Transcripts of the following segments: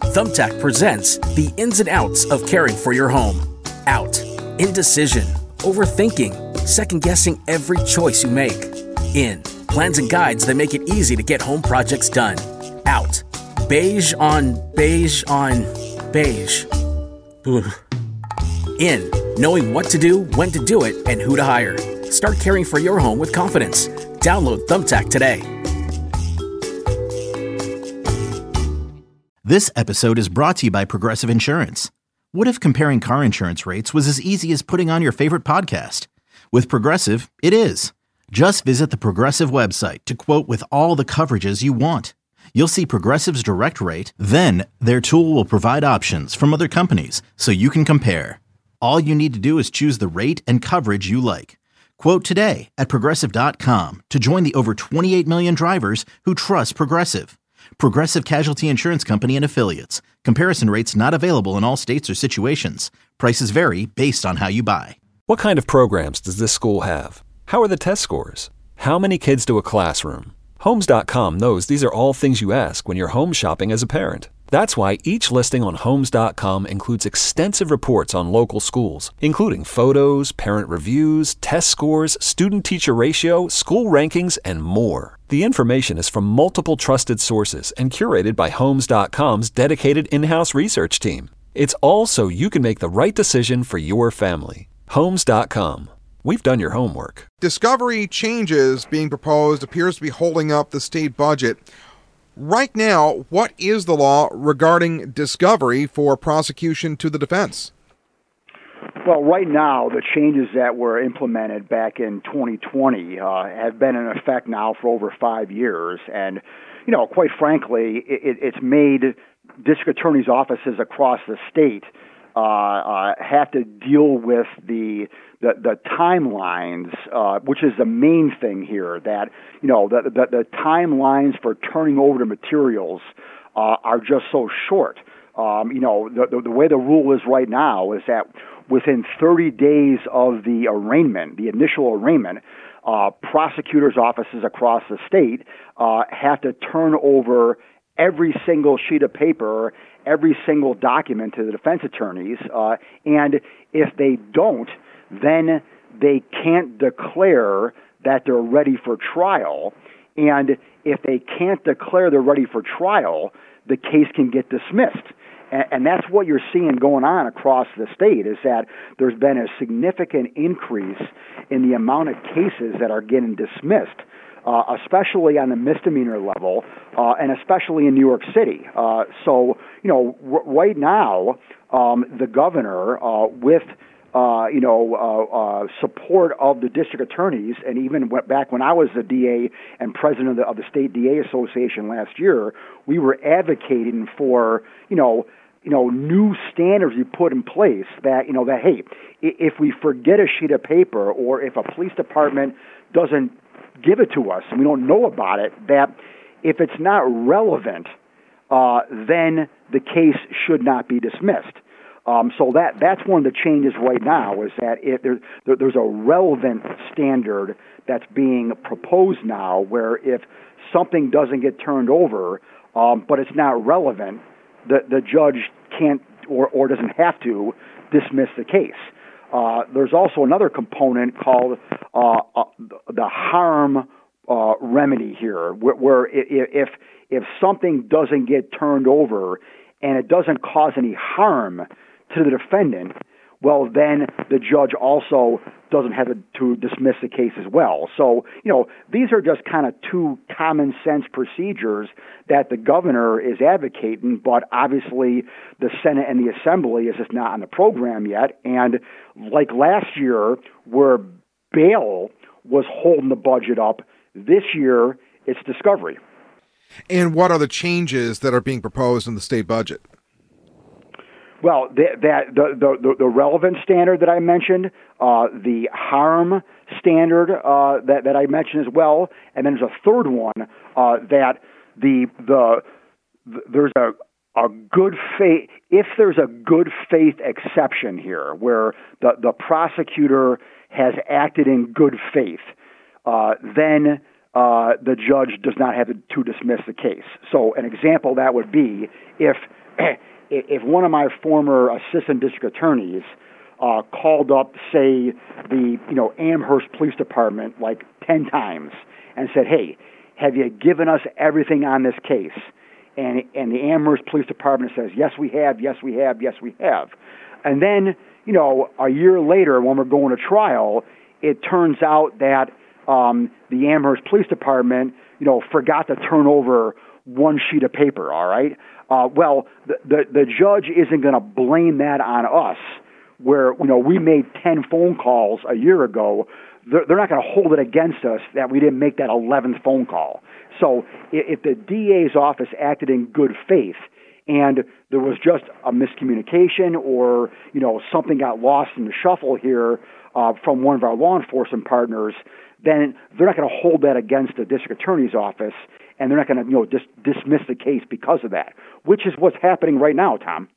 Thumbtack presents the ins and outs of caring for your home. Out. Indecision. Overthinking. Second-guessing every choice you make. In. Plans and guides that make it easy to get home projects done. Out. Beige on beige on beige. Ugh. In. Knowing what to do, when to do it, and who to hire. Start caring for your home with confidence. Download Thumbtack today. This episode is brought to you by Progressive Insurance. What if comparing car insurance rates was as easy as putting on your favorite podcast? With Progressive, it is. Just visit the Progressive website to quote with all the coverages you want. You'll see Progressive's direct rate, then their tool will provide options from other companies so you can compare. All you need to do is choose the rate and coverage you like. Quote today at Progressive.com to join the over 28 million drivers who trust Progressive. Progressive Casualty Insurance Company and Affiliates. Comparison rates not available in all states or situations. Prices vary based on how you buy. What kind of programs does this school have? How are the test scores? How many kids to a classroom? Homes.com knows these are all things you ask when you're home shopping as a parent. That's why each listing on Homes.com includes extensive reports on local schools, including photos, parent reviews, test scores, student-teacher ratio, school rankings, and more. The information is from multiple trusted sources and curated by Homes.com's dedicated in-house research team. It's all so you can make the right decision for your family. Homes.com. We've done your homework. Discovery changes being proposed appears to be holding up the state budget. Right now, what is the law regarding discovery for prosecution to the defense? Well, right now, the changes that were implemented back in 2020 have been in effect now for over 5 years. And, quite frankly, it's made district attorneys' offices across the state have to deal with the timelines, which is the main thing here, that, the timelines for turning over the materials are just so short. The way the rule is right now is that within 30 days of the arraignment, the initial arraignment, prosecutors' offices across the state have to turn over every single sheet of paper, every single document to the defense attorneys, and if they don't, then they can't declare that they're ready for trial. And if they can't declare they're ready for trial, the case can get dismissed. And that's what you're seeing going on across the state, is that there's been a significant increase in the amount of cases that are getting dismissed, especially on the misdemeanor level, and especially in New York City. Right now, the governor, with support of the district attorneys, and even back when I was the DA and president of the State DA Association last year, we were advocating for, new standards you put in place that, hey, if we forget a sheet of paper, or if a police department doesn't give it to us and we don't know about it, that if it's not relevant, then the case should not be dismissed. So that's one of the changes right now, is that there's a relevant standard that's being proposed now, where if something doesn't get turned over, but it's not relevant, the judge can't or doesn't have to dismiss the case. There's also another component called the harm remedy here, where if something doesn't get turned over and it doesn't cause any harm to the defendant, well, then the judge also doesn't have to dismiss the case as well. So, these are just kind of two common sense procedures that the governor is advocating, but obviously the Senate and the Assembly is just not on the program yet. And like last year, where bail was holding the budget up, this year it's discovery. And what are the changes that are being proposed in the state budget? Well, the relevant standard that I mentioned, the harm standard that I mentioned as well, and then there's a third one that there's a good faith. If there's a good faith exception here, where the prosecutor has acted in good faith, then the judge does not have to dismiss the case. So an example of that would be if if one of my former assistant district attorneys called up, say, the Amherst Police Department like 10 times and said, "Hey, have you given us everything on this case?" And the Amherst Police Department says, "Yes, we have. Yes, we have. Yes, we have." And then, a year later, when we're going to trial, it turns out that the Amherst Police Department, forgot to turn over one sheet of paper. All right. Well, the judge isn't going to blame that on us, where we made 10 phone calls a year ago. They're not going to hold it against us that we didn't make that 11th phone call. So if the DA's office acted in good faith and there was just a miscommunication or, something got lost in the shuffle here from one of our law enforcement partners, then they're not going to hold that against the district attorney's office, and they're not going to, just dismiss the case because of that, which is what's happening right now, Tom.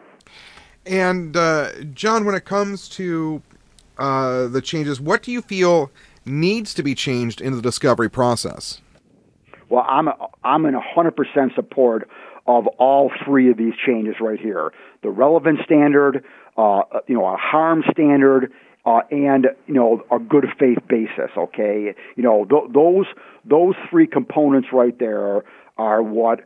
And, John, when it comes to the changes, what do you feel needs to be changed in the discovery process? Well, I'm in 100% support of all three of these changes right here: the relevance standard, a harm standard, and a good faith basis. Okay, those three components right there are what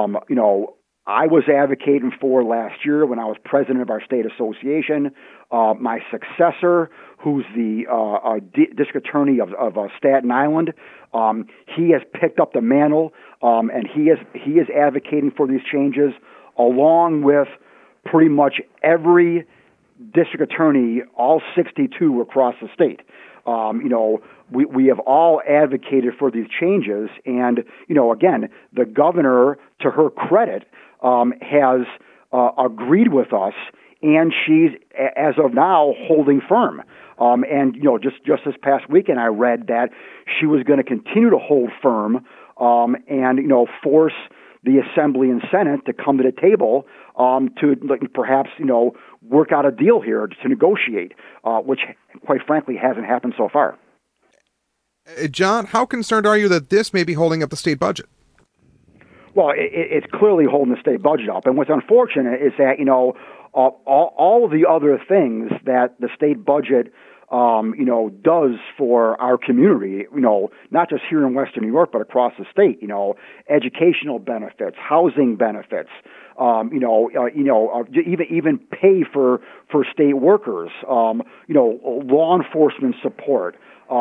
I was advocating for last year when I was president of our state association. My successor, who's the district attorney of Staten Island, he has picked up the mantle, and he is advocating for these changes, along with pretty much every district attorney, all 62 across the state. We have all advocated for these changes, and again, the governor, to her credit, has agreed with us, and she's, as of now, holding firm. And just this past weekend, I read that she was going to continue to hold firm, and force the Assembly and Senate to come to the table to perhaps work out a deal here to negotiate, which, quite frankly, hasn't happened so far. John, how concerned are you that this may be holding up the state budget? Well, it's clearly holding the state budget up. And what's unfortunate is that, all of the other things that the state budget, does for our community, not just here in Western New York, but across the state, educational benefits, housing benefits, even pay for state workers, law enforcement support,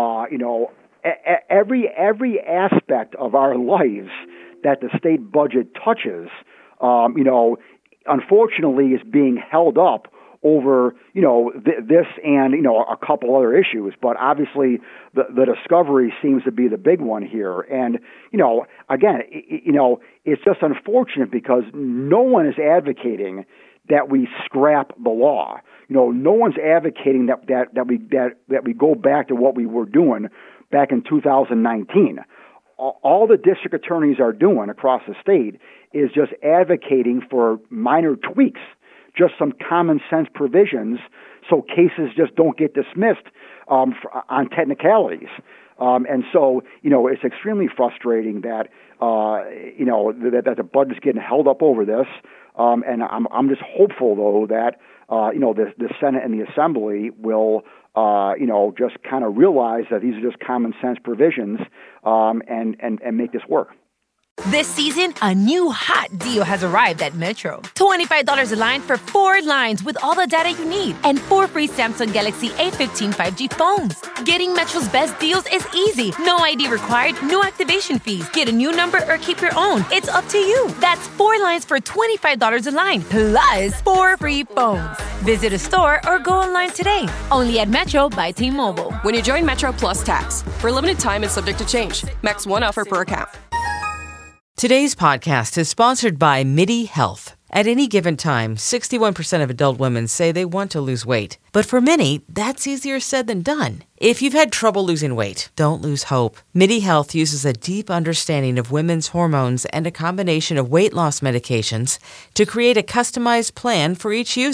every aspect of our lives that the state budget touches, unfortunately is being held up over, this and, a couple other issues. But obviously the discovery seems to be the big one here. And, again, it's just unfortunate because no one is advocating that we scrap the law. No one's advocating that we go back to what we were doing back in 2019. All the district attorneys are doing across the state is just advocating for minor tweaks, just some common sense provisions, so cases just don't get dismissed on technicalities. And so, it's extremely frustrating that, that the budget's getting held up over this. And I'm just hopeful, though, that, the Senate and the Assembly will, just kind of realize that these are just common sense provisions, and make this work. This season, a new hot deal has arrived at Metro. $25 a line for 4 lines with all the data you need and 4 free Samsung Galaxy A15 5G phones. Getting Metro's best deals is easy. No ID required, no activation fees. Get a new number or keep your own. It's up to you. That's 4 lines for $25 a line, plus 4 free phones. Visit a store or go online today. Only at Metro by T-Mobile. When you join Metro Plus Tax. For a limited time and subject to change. Max 1 offer per account. Today's podcast is sponsored by MIDI Health. At any given time, 61% of adult women say they want to lose weight. But for many, that's easier said than done. If you've had trouble losing weight, don't lose hope. MIDI Health uses a deep understanding of women's hormones and a combination of weight loss medications to create a customized plan for each user.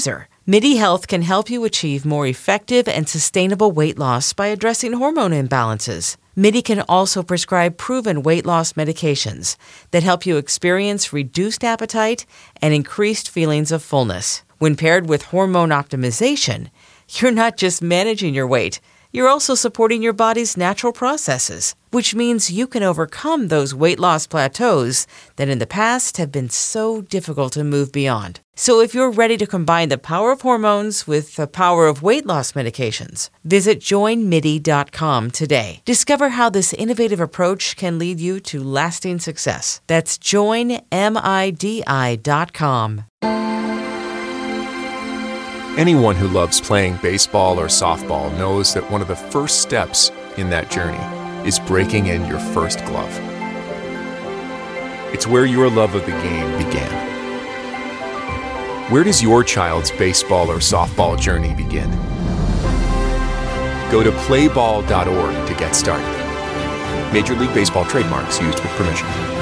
MIDI Health can help you achieve more effective and sustainable weight loss by addressing hormone imbalances. MIDI can also prescribe proven weight loss medications that help you experience reduced appetite and increased feelings of fullness. When paired with hormone optimization, you're not just managing your weight, you're also supporting your body's natural processes, which means you can overcome those weight loss plateaus that in the past have been so difficult to move beyond. So if you're ready to combine the power of hormones with the power of weight loss medications, visit joinmidi.com today. Discover how this innovative approach can lead you to lasting success. That's joinmidi.com. Anyone who loves playing baseball or softball knows that one of the first steps in that journey is breaking in your first glove. It's where your love of the game began. Where does your child's baseball or softball journey begin? Go to playball.org to get started. Major League Baseball trademarks used with permission.